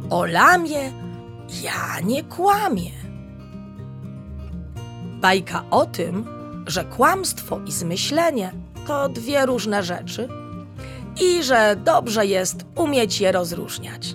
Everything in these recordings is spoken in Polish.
O lamie ja nie kłamię. Bajka o tym, że kłamstwo i zmyślenie to dwie różne rzeczy i że dobrze jest umieć je rozróżniać.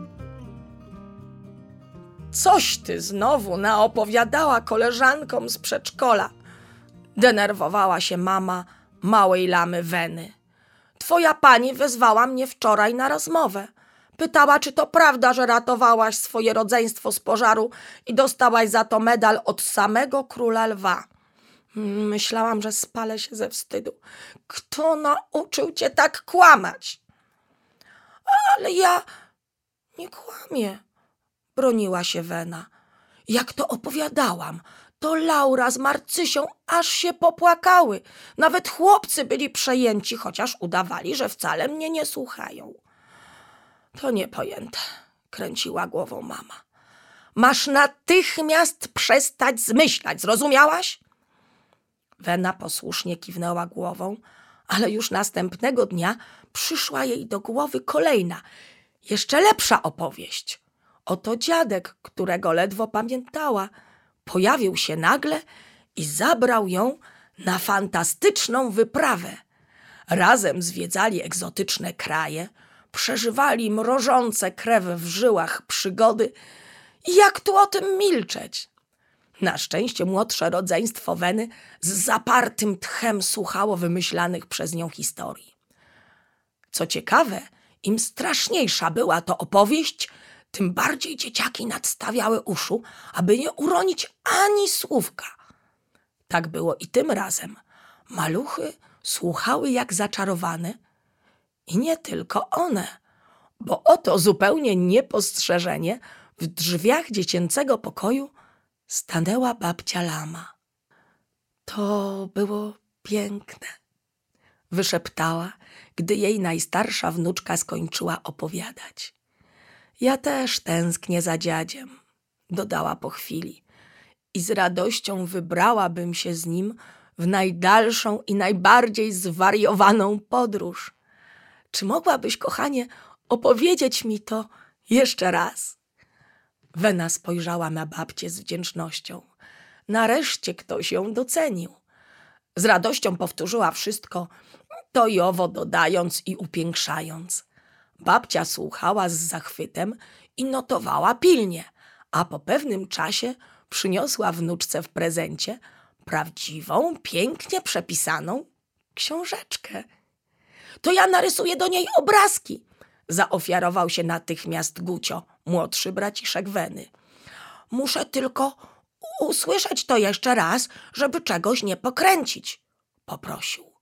Coś ty znowu naopowiadała koleżankom z przedszkola. Denerwowała się mama małej lamy Weny. Twoja pani wezwała mnie wczoraj na rozmowę. Pytała, czy to prawda, że ratowałaś swoje rodzeństwo z pożaru i dostałaś za to medal od samego króla lwa. Myślałam, że spalę się ze wstydu. Kto nauczył cię tak kłamać? Ale ja nie kłamię, broniła się Wena. Jak to opowiadałam, to Laura z Marcysią aż się popłakały. Nawet chłopcy byli przejęci, chociaż udawali, że wcale mnie nie słuchają. To niepojęte, kręciła głową mama. Masz natychmiast przestać zmyślać, zrozumiałaś? Wena posłusznie kiwnęła głową, ale już następnego dnia przyszła jej do głowy kolejna, jeszcze lepsza opowieść. Oto dziadek, którego ledwo pamiętała, pojawił się nagle i zabrał ją na fantastyczną wyprawę. Razem zwiedzali egzotyczne kraje, przeżywali mrożące krew w żyłach przygody. Jak tu o tym milczeć? Na szczęście młodsze rodzeństwo Weny z zapartym tchem słuchało wymyślanych przez nią historii. Co ciekawe, im straszniejsza była to opowieść, tym bardziej dzieciaki nadstawiały uszu, aby nie uronić ani słówka. Tak było i tym razem. Maluchy słuchały jak zaczarowane i nie tylko one, bo oto zupełnie niepostrzeżenie w drzwiach dziecięcego pokoju stanęła babcia lama. To było piękne, wyszeptała, gdy jej najstarsza wnuczka skończyła opowiadać. Ja też tęsknię za dziadziem, dodała po chwili, i z radością wybrałabym się z nim w najdalszą i najbardziej zwariowaną podróż. Czy mogłabyś, kochanie, opowiedzieć mi to jeszcze raz? Wena spojrzała na babcię z wdzięcznością. Nareszcie ktoś ją docenił. Z radością powtórzyła wszystko, to i owo dodając i upiększając. Babcia słuchała z zachwytem i notowała pilnie, a po pewnym czasie przyniosła wnuczce w prezencie prawdziwą, pięknie przepisaną książeczkę. To ja narysuję do niej obrazki, zaofiarował się natychmiast Gucio, młodszy braciszek Weny. Muszę tylko usłyszeć to jeszcze raz, żeby czegoś nie pokręcić, poprosił.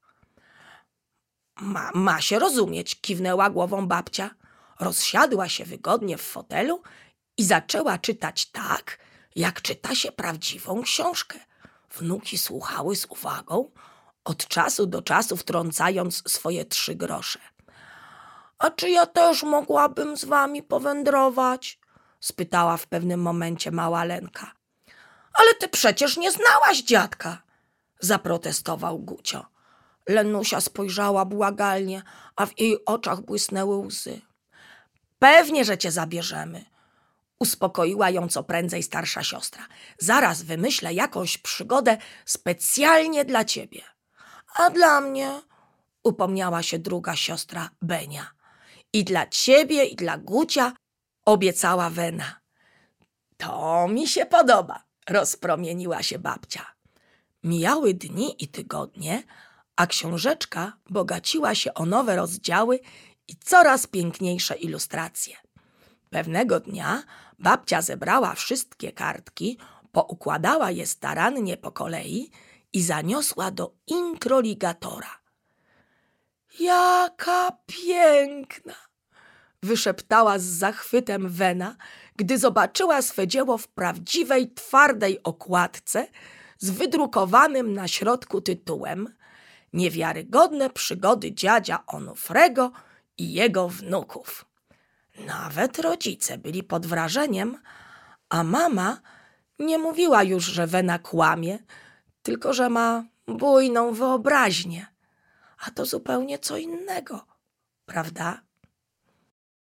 Ma się rozumieć, kiwnęła głową babcia. Rozsiadła się wygodnie w fotelu i zaczęła czytać tak, jak czyta się prawdziwą książkę. Wnuki słuchały z uwagą, od czasu do czasu wtrącając swoje 3 grosze. A czy ja też mogłabym z wami powędrować? Spytała w pewnym momencie mała Lenka. Ale ty przecież nie znałaś dziadka, zaprotestował Gucio. Lenusia spojrzała błagalnie, a w jej oczach błysnęły łzy. Pewnie, że cię zabierzemy, uspokoiła ją co prędzej starsza siostra. Zaraz wymyślę jakąś przygodę specjalnie dla ciebie. A dla mnie, upomniała się druga siostra Benia. I dla ciebie, i dla Gucia, obiecała Wena. To mi się podoba, rozpromieniła się babcia. Mijały dni i tygodnie, a książeczka bogaciła się o nowe rozdziały i coraz piękniejsze ilustracje. Pewnego dnia babcia zebrała wszystkie kartki, poukładała je starannie po kolei i zaniosła do introligatora. Jaka piękna! Wyszeptała z zachwytem Wena, gdy zobaczyła swe dzieło w prawdziwej, twardej okładce z wydrukowanym na środku tytułem Niewiarygodne przygody dziadzia Onufrego i jego wnuków. Nawet rodzice byli pod wrażeniem, a mama nie mówiła już, że Wena kłamie, tylko że ma bujną wyobraźnię. A to zupełnie co innego, prawda?